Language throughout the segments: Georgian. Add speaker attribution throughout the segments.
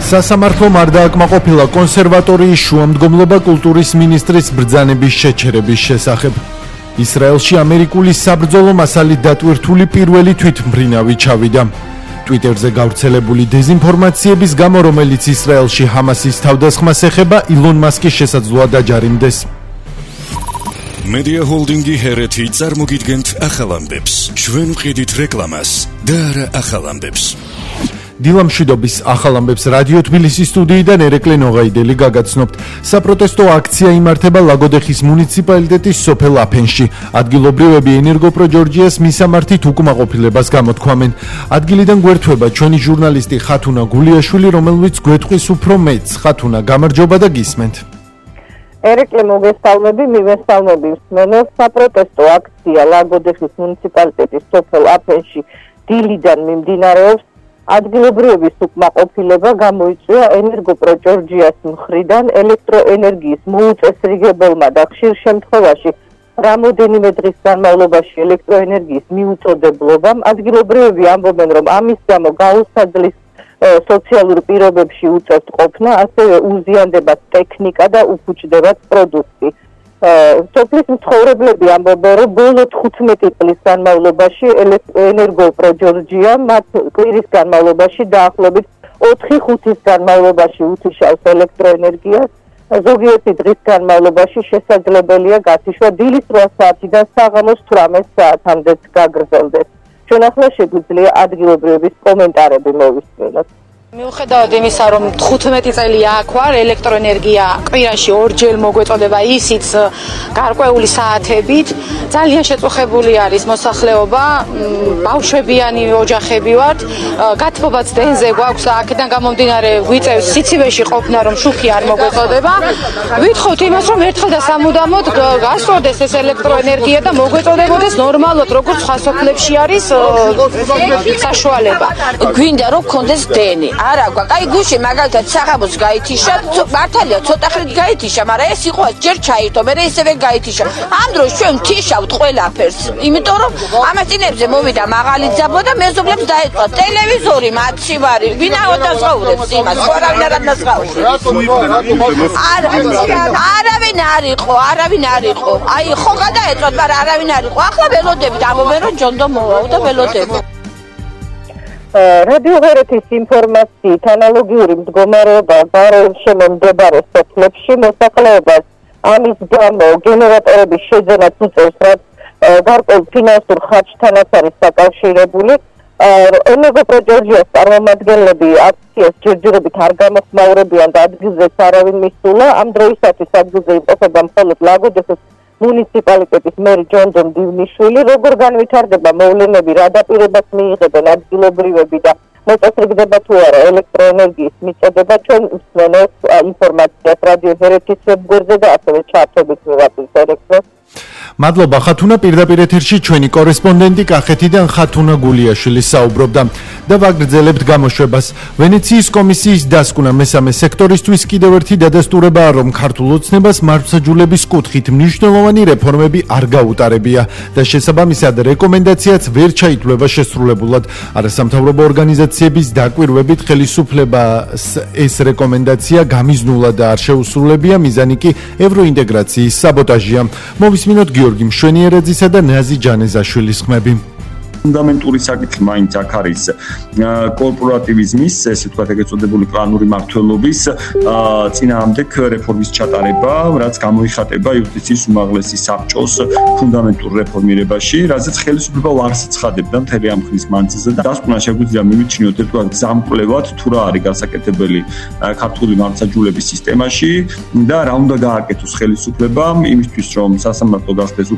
Speaker 1: სასამართლომ არ დააკმაყოფილა კონსერვატორიის შუამდგომლობა კულტურის მინისტრის ბრძანების შეჩერების შესახებ. ისრაელში ამერიკული საბრძოლო მასალით დატვირთული პირველი თვითმფრინავი ჩავიდა. ტვიტერზე გავრცელებული დეზინფორმაციების გამო, რომელიც ისრაელში ჰამასის თავდასხმას ეხება, ილონ მასკის შესაძლოა დაჯარიმდეს.
Speaker 2: Media Holdingi Hereti წარმოგიდგენთ ახალ ამბებს. ჩვენ ვყიდით რეკლამას და არა ახალ ამბებს.
Speaker 1: დილამშვიდობის ახალ ამბებს რადიო თბილისის სტუდიიდან ერეკლე ნოღაიდელი გაგაცნობთ. საპროტესტო აქცია იმართება ლაგოდეხის მუნიციპალიტეტის სოფელ აფენში. ადგილობრივები ენერგოპრო ჯორჯიას მისამართით უკმაყოფილებას გამოთქვამენ. ადგილიდან გვერდება ჩვენი ჟურნალისტი ხათუნა გულიაშვილი, რომელმაც გვეტყვის უფრო მეტს. ხათუნა, გამარჯობა და გისმენთ.
Speaker 3: ერეკლე მოგესალმები, მივესალმები მსმენელს. საპროტესტო აქცია ლაგოდეხის მუნიციპალიტეტის სოფელ აფენში დილიდან მიმდინარეობს. ადგილობრივების უკმაყოფილება გამოიწვია ენერგოპრო ჯორჯიას მხრიდან ელექტროენერგიის მოუწესრიგებელმა და ხშირ შემთხვევაში რამოდენიმე დღის განმავლობაში ელექტროენერგიის მიუწოდებლობამ. ადგილობრივები ამბობენ, რომ ამის გამო გაუსაძლის სოციალურ პირობებში უწევთ ყოფნა, ასევე უზიანდებათ ტექნიკა და უფუჭდებათ პროდუქტი. სოფლის მცხოვრებლები ამბობენ, რომ ბოლო 15 წლის განმავლობაში ენერგოპრო ჯორჯია მათ კვირის განმავლობაში დაახლოებით 4-5 განმავლობაში უთიშავს ელექტროენერგიას. ზოგიერთი დღის განმავლობაში შესაძლებელია გათიშვა დილის 8 საათიდან საღამოს 18 საათამდეც გაგრძელდეს. ჩვენ ახლა შეგვიძლია ადგილობრივების კომენტარები მოვისმინოთ.
Speaker 4: მიუხედავად იმისა, რომ 15 წელია აქ ვარ, ელექტროენერგია კვირაში 2 ჯერ მოგვეწოდება, ისიც გარკვეული საათებით. ძალიან შეწუხებული არის მოსახლეობა, ბავშვებიანი ოჯახები ვართ, გათბობაც დენზე გვაქვს, აქედან გამომდინარე გვიწევს სიცივეში ყოფნა, რომ შუქი არ მოგვეწოდება. ვითხოვთ იმას, რომ ერთხელ და სამუდამოდ გასწორდეს ეს ელექტროენერგია და მოგვეწოდებოდეს ნორმალურად, როგორც სხვა სოფლებში არის საშუალება.
Speaker 5: გვინდა რომ გქონდეს დენი. არა გვაქვს. აი გუში მაგალითად საღამოს გაითიშა, მართალია ცოტა ხნით გაითიშა, მაგრამ ეს იყო ჯერ ჩაირთო, მე ისევე გაითიშა. ამ დროს ჩვენ ვთიშავთ ყველაფერს. იმიტომ რომ ამას წინებზე მოვიდა მაღალი ძაბვა და მეზობლებს დაეწყო ტელევიზორი, მათში ვარი. ვინაო დასწაულებს იმას, არავინ არ დასწაულებს. არავინ არ იყო. აი ხო გადაეწყოთ, მაგრამ არავინ არ იყო. ახლა ველოდებით ამობენ რომ ჯონდო მოვაო და ველოდებით.
Speaker 3: რადიო ღერეთის ინფორმაციით ანალოგიური მდგომარეობა გარშემომდებარე სოფლებში მოსახლეობას ამის გამო გენერატორების შეძენაც უწევს, რაც გარკვეულ ფინანსურ ხარჯთანაც არის დაკავშირებული. ენერგოპრო ჯორჯიას წარმომადგენლები აქციას ჯერჯერობით არ გამოხმაურებიან და ადგილზეც არავინ მისულა. ამ დროისათვის ადგილზე იმყოფება მხოლოდ ლაგოდეხის მუნიციპალიტეტის მერი ჯონდონ დივნიშვილი. როგორ განვითარდება მოვლენები, რა დაპირებას მიიღებენ ადგილობრივები და მოწესრიგდება თუ არა ელექტროენერგიის მიწოდება, ჩვენ მსმენელს ინფორმაციას რადიო ღერეთის ვებგვერდზე და ასევე ჩართობით მივაწვდით ერეკლეს.
Speaker 1: მადლობა ხათუნა, პირდაპირ ეთერში ჩვენი კორესპონდენტი კახეთიდან ხათუნა გულიაშვილი საუბრობდა და ვაგრძელებთ გამოშვებას. ვენეციის კომისიის დასკვნა მესამე სექტორისთვის კიდევ ერთი დადასტურებაა, რომ ქართულ ოცნებას მართლმსაჯულების კუთხით მნიშვნელოვანი რეფორმები არ გაუტარებია და შესაბამისად რეკომენდაციაც ვერ ჩაითვლება შესრულებულად. არასამთავრობო ორგანიზაციების დაკვირვებით ხელისუფლებას ეს რეკომენდაცია გამიზნულა და არ შეუსრულებია, მიზანი კი ევროინტეგრაციის საბოტაჟია. მოვისმინოთ გიორგი მშვენიერაძისა და ნაზი ჯანეზაშვილის ხმები.
Speaker 6: ფუნდამენტური საკითხი მაინც აქ არის კორპორატივიზმის, ესე ვთქვათ, ეგრეთ წოდებული კლანური მმართველობის წინააღმდეგ რეფორმის ჩატარება, რაც გამოიხატება იუსტიციის უმაღლესი საბჭოს ფუნდამენტურ რეფორმირებაში, რაზეც ხელისუფლება უარს ცხადებდა მთელი ამ ხნის მანძილზე და დასკვნა შეგვიძლია მივიჩნიოთ ერთგვარ გზამკვლევად, თუ რა არის გასაკეთებელი ქართული მართლმსაჯულების სისტემაში და რა უნდა გააკეთოს ხელისუფლებამ იმისთვის, რომ სასამართლო გახდეს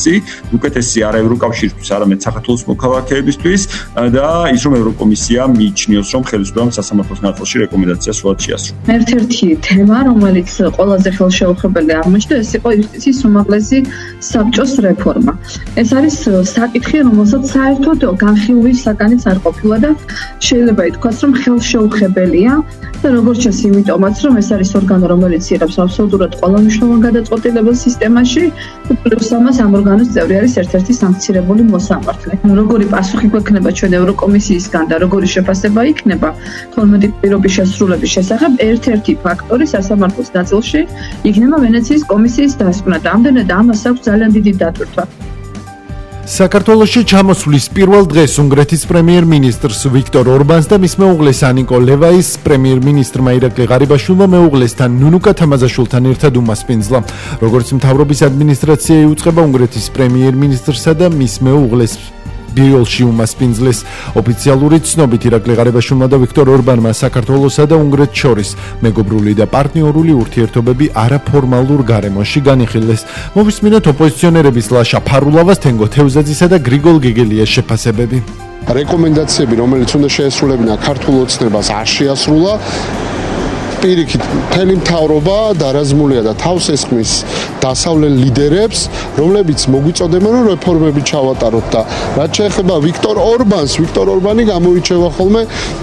Speaker 6: უკეთესი არა ევროკავშირისთვის, არამედ საქართველოს მოქალაქეებისთვის და ის რომ ევროკომისია მიიჩნიოს, რომ ხელისუფლებამ სასამართლოს ნაწილში რეკომენდაციას სულად შეასრულა.
Speaker 7: ერთ-ერთი თემა, რომელიც ყველაზე ხელშეუხებელი აღმოჩნდა, ეს იყო იუსტიციის უმაღლესი საბჭოს რეფორმა. ეს არის საკითხი, რომელსაც საერთოდ განხილვის საკანიც არ ყოფილა და შეიძლება ითქვას, რომ ხელშეუხებელია და როგორც ჩანს იმიტომაც, რომ ეს არის ორგანო, რომელიც იღებს აბსოლუტურად ყველა მნიშვნელოვან გადაწყვეტილებებს სისტემაში, პლუს ამას ამ ორგანოს წევრი არის ერთ-ერთი სანქცირებული მოსამართლე. როგორი პასუხი გვექნება ჩვენ ევროკომისიისგან და როგორი შეფასება იქნება 12 პირობის შესრულების შესახებ, ერთ-ერთი ფაქტორი სასამართლოს ნაწილში იქნება ვენეციის კომისიის დასკვნა და ამდენად ამას აქვს ძალიან დიდი დატვირთვა.
Speaker 1: საქართველოში ჩამოსვლის პირველ დღეს უნგრეთის პრემიერ-მინისტრს ვიქტორ ორბანს და მის მეუღლეს ანიკო ლევაის პრემიერ-მინისტრმა ირაკლი ღარიბაშვილმა მეუღლესთან ნუნუკა თამაზაშვილთან ერთად უმასპინძლა. როგორც მთავრობის ადმინისტრაცია იუწყება უნგრეთის პრემიერ-მინისტრსა და მის მეუღლეს ბიოლში უმასპინძლეს. ოფიციალური ცნობით ირაკლი ღარიბაშვილმა და ვიქტორ ორბანმა საქართველოსა და უნგრეთს შორის მეგობრული და პარტნიორული ურთიერთობები არაფორმალურ გარემოში განიხილეს. მოვისმინოთ ოპოზიციონერების ლაშა ფარულავას, თენგო თევზაძისა და გრიგოლ გეგელიას შეფასებები.
Speaker 8: რეკომენდაციები, რომელიც უნდა შეესრულებინა ქართულ ოცნებას, არ შეასრულა. პირიქით, მთელი მთავრობა დარაზმულია და თავს ესხმის დასავლელ ლიდერებს, რომლებიც მოგვიწოდებენ, რომ რეფორმები ჩავატაროთ და რაც შეეხება ვიქტორ ორბანს, ვიქტორ ორბანი გამოირჩევა ხოლმე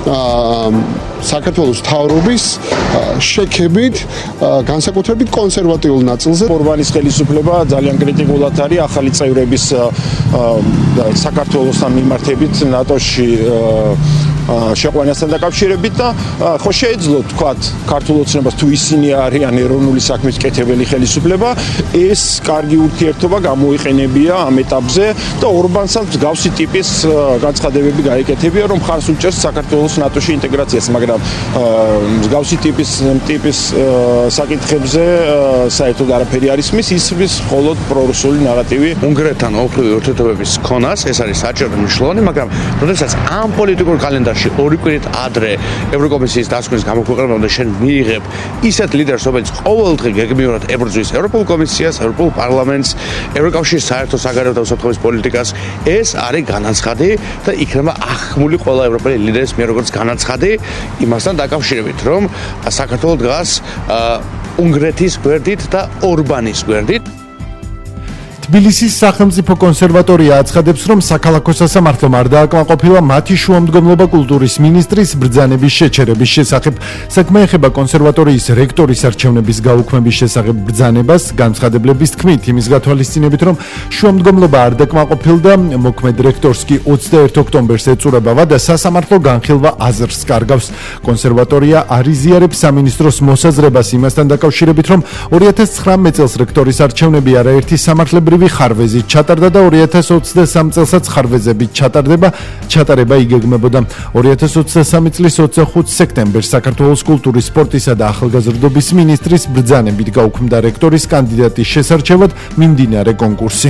Speaker 8: საქართველოს მთავრობის შექებით, განსაკუთრებით კონსერვატიულ ნაწილზე.
Speaker 9: ორბანის ხელისუფლება ძალიან კრიტიკულად არის ახალი წევრების საქართველოსთან მიმართებით ნატოში შეყვანასთან დაკავშირებით და ხო შეეძლო თქვათ ქართულ ოცნებას თუ ისინი არიან ეროვნული საქმის კეთებელი ხელისუფლება, ეს კარგი ურთიერთობა გამოიყენებია ამ ეტაპზე და ორბანსაც მსგავსი ტიპის განცხადებები გაეკეთებია, რომ მხარს უჭერს საქართველოს ნატოში ინტეგრაციას, მაგრამ მსგავსი ტიპის საკითხებზე საერთოდ არაფერი არ ისმის, ისმის მხოლოდ პრორუსული ნარატივი.
Speaker 10: უნგრეთთან ოფლივი ურთიერთობების ქონას ეს არის საჭირო და მნიშვნელოვანი, მაგრამ როდესაც ამ პოლიტიკურ კალენდარში ორი კვირით ადრე ევროკომისიის დასკვნის გამოქვეყნებამ და შენ მიიღებ ისეთ ლიდერს, რომელიც ყოველდღე გეგმიურად ებრძვის ევროპულ კომისიას, ევროპულ პარლამენტს, ევროკავშირის საერთო საგარეო და უსაფრთხოების პოლიტიკას, ეს არის განაცხადი და იქნება ახმული ყველა ევროპელი ლიდერის მიერ როგორც განაცხადი იმასთან დაკავშირებით, რომ საქართველოს დგას უნგრეთის გვერდით და ორბანის გვერდით.
Speaker 1: თბილისის სახელმწიფო კონსერვატორია აცხადებს, რომ საქალაქო სასამართლომ არ დააკმაყოფილა მათი შუამდგომლობა კულტურის მინისტრის ბრძანების შეჩერების შესახებ. საქმე ეხება კონსერვატორიის რექტორის არჩევნების გაუქმების შესახებ ბრძანებას, განცხადებლების თქმით, იმის გათვალისწინებით, რომ შუამდგომლობა არ დააკმაყოფილდა, მოქმედ რექტორს კი 21 ოქტომბერს ეწურებავა და სასამართლო განხილვა აზრს კარგავს. კონსერვატორია არ იზიარებს სამინისტროს მოსაზრებას იმასთან დაკავშირებით, რომ 2019 წელს რექტორის არჩევნები არაერთი სამართლებრივი ხარვეზით ჩატარდა და 2023 წელსაც ხარვეზებით ჩატარება იგეგმებოდა. 2023 წლის 25 სექტემბერს საქართველოს კულტურის, სპორტისა და ახალგაზრდობის მინისტრის ბრძანებით გაუქმდა რექტორის კანდიდატის შესარჩევად მიმდინარე კონკურსი.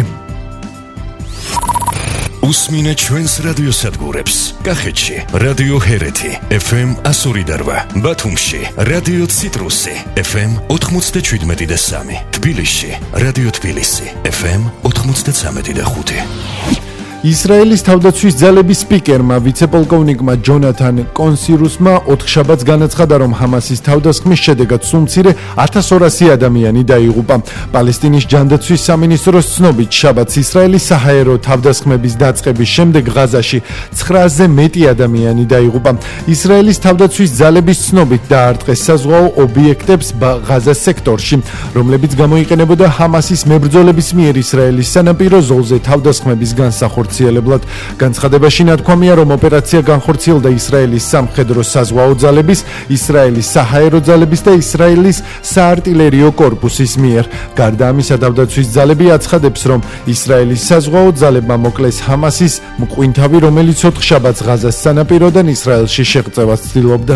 Speaker 2: უსმინე ჩვენს რადიოსადგურებს. კახეთში რადიო ჰერეთი FM 102.8, ბათუმში რადიო ციტრუსი FM 97.3, თბილისში რადიო თბილისი FM 93.5.
Speaker 1: ისრაელის თავდაცვის ძალების სპიკერმა ვიცე-პოლკოვნიკმა ჯონათან კონსირუსმა ოთხშაბათს განაცხადა, რომ ჰამასის თავდასხმის შედეგად სულ მცირე 1200 ადამიანი დაიღუპა. პალესტინის ჯანდაცვის სამინისტროს ცნობით, შაბათს ისრაელის საჰაერო თავდასხმების დაწყების შემდეგ ღაზაში 900-ზე მეტი ადამიანი დაიღუპა. ისრაელის თავდაცვის ძალების ცნობით დაარტყეს საზღვაო ობიექტებს ღაზას სექტორში, რომლებიც გამოიყენებოდა ჰამასის მებრძოლების მიერ ისრაელის სანაპირო ზოლზე თავდასხმების განსახორციელებლად. განცხადებაში ნათქვამია, რომ ოპერაცია განხორციელდა ისრაელის სამხედრო საზღვაო ძალების, ისრაელის საჰაერო ძალების და ისრაელის საარტილერიო კორპუსის მიერ. გარდა ამისა, თავდაცვის ძალები აცხადებს, რომ ისრაელის საზღვაო ძალებმა მოკლეს ჰამასის მკვინთავი, რომელიც ოთხშაბათს ღაზას სანაპიროდან ისრაელში შეღწევას ცდილობდა.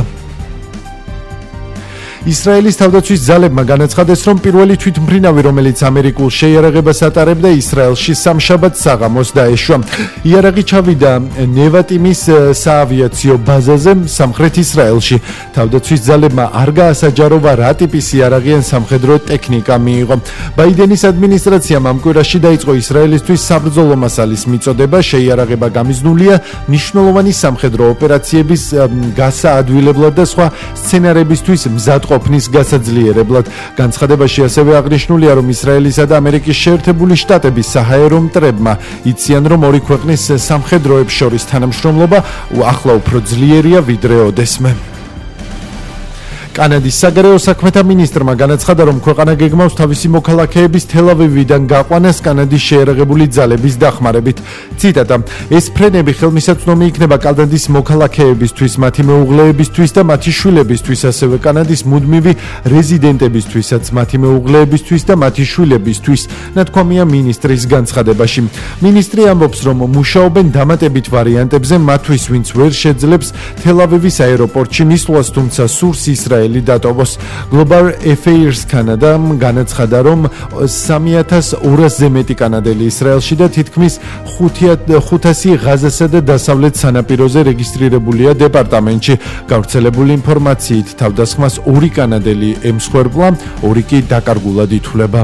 Speaker 1: ისრაელის თავდაცვის ძალებმა განაცხადეს, რომ პირველი თვითმფრინავი, რომელიც ამერიკულ შეიარაღებას ატარებდა ისრაელში სამშაბათს საღამოს დაეშვა. იარაღი ჩავიდა ნევატიმის საავიაციო ბაზაზე სამხრეთ ისრაელში. თავდაცვის ძალებმა არ გაასაჯაროვა რა ტიპის იარაღი ან სამხედრო ტექნიკა მიიღო. ბაიდენის ადმინისტრაციამ ამ კვირაში დაიწყო ისრაელისთვის საბრძოლო მასალის მიწოდება, შეიარაღება გამიზნულია მნიშვნელოვანი სამხედრო ოპერაციების გასაადვილებლად და სხვა სცენარებისთვის მზად ყოფნის გასაძლიერებლად. განცხადებაში ასევე აღნიშნულია, რომ ისრაელისა და ამერიკის შეერთებული შტატების საჰაერო მტრებმა იციან, რომ ორი ქვეყნის სამხედროებს შორის თანამშრომლობა ახლა უფრო ძლიერია ვიდრე ოდესმე. კანადის საგარეო საქმეთა მინისტრმა განაცხადა, რომ ქვეყანა გეგმავს თავისი მოქალაქეების თელ-ავივიდან გაყვანას კანადის შეერაღებული ძალების დახმარებით. ციტატა: ეს ფრენები ხელმისაწვდომი იქნება კანადის მოქალაქეებისთვის, მათი მეუღლეებისთვის და მათი შვილებისთვის, ასევე კანადის მუდმივი რეზიდენტებისთვისაც, მათი მეუღლეებისთვის და მათი შვილებისთვის, ნათქვამია მინისტრის განცხადებაში. მინისტრი ამბობს, რომ მუშაობენ დამატებით ვარიანტებზე მათთვის, ვინც ვერ შეძლებს თელ-ავივის აეროპორტში მისვლას, თუმცა სურს ისრაელი დატოვოს. Global Affairs Canada განაცხადა, რომ 3200-ზე მეტი კანადელი ისრაელში და თითქმის 500 ღაზასა და დასავლეთ სანაპიროზე რეგისტრირებულია დეპარტამენტში. გავრცელებული ინფორმაციით, თავდასხმას 2 კანადელი ემსხვერპლა, 2 კი დაკარგულად ითვლება.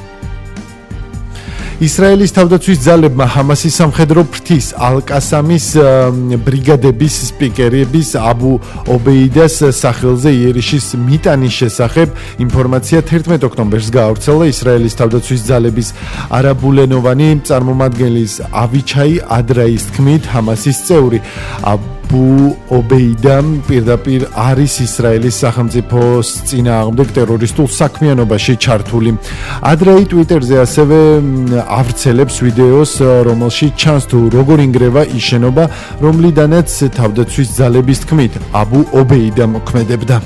Speaker 1: ისრაელის თავდაცვის ძალებმა ჰამასის სამხედრო ფრთის ალ-კასამის ბრიგადების სპიკერების აბუ ობეიდას სახელზე იერიშის მიტანის შესახებ ინფორმაცია 11 ოქტომბერს გაავრცელა. ისრაელის თავდაცვის ძალების არაბულენოვანი წარმომადგენლის ავიჩაი ადრაის თქმით, ჰამასის წევრი აბუ ობეიდა პირდაპირ არის ისრაელის სახელმწიფოს წინააღმდეგ ტერორისტულ საქმიანობაში ჩართული. ადრაი ტვიტერზე ასევე ავრცელებს ვიდეოს, რომელშიც ჩანს თუ როგორ ინგრევა ის შენობა, რომლიდანაც თავდაცვის ძალების თქმით აბუ ობეიდა მოქმედებდა.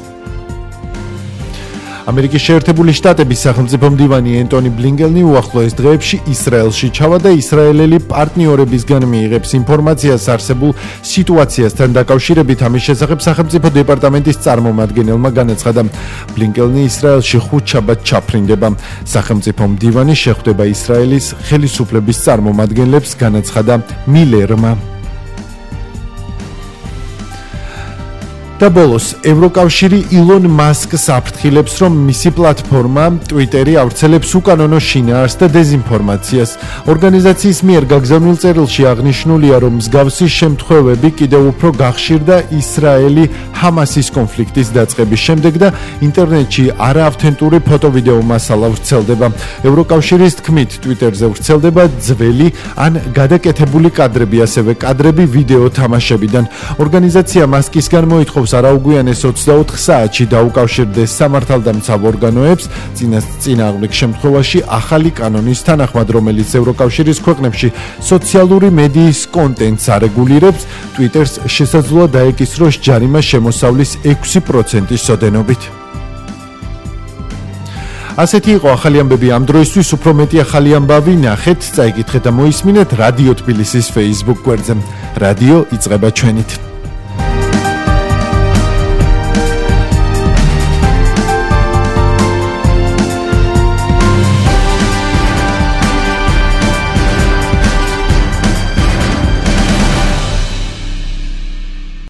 Speaker 1: ამერიკის შეერთებული შტატების სახელმწიფო მდივანი ენტონი ბლინკენი უახლოეს დღეებში ისრაელში ჩავა და ისრაელელი პარტნიორებისგან მიიღებს ინფორმაციას არსებულ სიტუაციასთან დაკავშირებით. ამის შესახებ სახელმწიფო დეპარტამენტის წარმომადგენელმა განაცხადა, ბლინკენი ისრაელში 5 შაბათს ჩაფრინდება. სახელმწიფო მდივანი შეხვდება ისრაელის ხელისუფლების წარმომადგენლებს, განაცხადა მილერმა. და ბოლოს, ევროკავშირი ილონ მასკს აფრთხილებს, რომ მისი პლატფორმა Twitter-ი ავრცელებს უკანონო შინაარსს და დეზინფორმაციას. ორგანიზაციის მიერ გაგზავნილ წერილში აღნიშნულია, რომ მსგავსი შემთხვევები კიდევ უფრო გახშირდა ისრაელი-ჰამასის კონფლიქტის დაწყების შემდეგ და ინტერნეტში არაავთენტური ფოტო-ვიდეო მასალა ვრცელდება. ევროკავშირის თქმით, Twitter-ზე ვრცელდება ძველი ან გადაკეთებული კადრები, ასევე კადრები ვიდეო თამაშებიდან. ორგანიზაცია მასკისგან მოითხოვს არაუგვიანეს 24 საათში დაუკავშირდეს სამართალდამცავ ორგანოებს წინააღმდეგ შემთხვევაში ახალი კანონის თანახმად, რომელიც ევროკავშირის ქვეყნებში სოციალური მედიის კონტენტს არეგულირებს. Twitter-ს შესაძლოა დაეკისროს ჯარიმა შემოსავლის 6%-ის ოდენობით. ასეთი იყო ახალი ამბები ამ დროისთვის. უფრო მეტი ახალი ამბავი ნახეთ, წაიკითხეთ და მოისმინეთ რადიო თბილისის Facebook გვერდზე. რადიო იწყება ჩვენით.